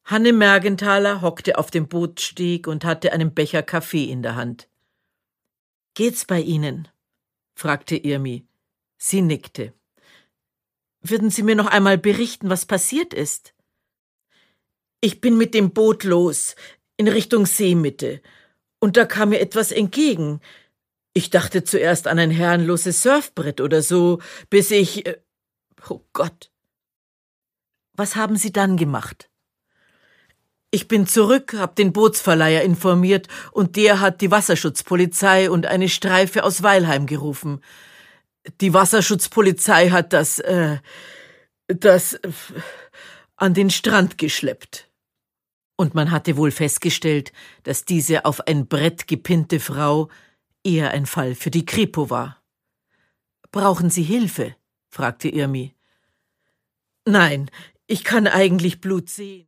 Hanne Mergenthaler hockte auf dem Bootssteg und hatte einen Becher Kaffee in der Hand. »Geht's bei Ihnen?« fragte Irmi. Sie nickte. »Würden Sie mir noch einmal berichten, was passiert ist?« »Ich bin mit dem Boot los, in Richtung Seemitte. Und da kam mir etwas entgegen. Ich dachte zuerst an ein herrenloses Surfbrett oder so, bis ich... Oh Gott!« »Was haben Sie dann gemacht?« »Ich bin zurück, hab den Bootsverleiher informiert und der hat die Wasserschutzpolizei und eine Streife aus Weilheim gerufen. Die Wasserschutzpolizei hat das an den Strand geschleppt.« Und man hatte wohl festgestellt, dass diese auf ein Brett gepinnte Frau eher ein Fall für die Kripo war. »Brauchen Sie Hilfe?« fragte Irmi. »Nein, ich kann eigentlich Blut sehen.«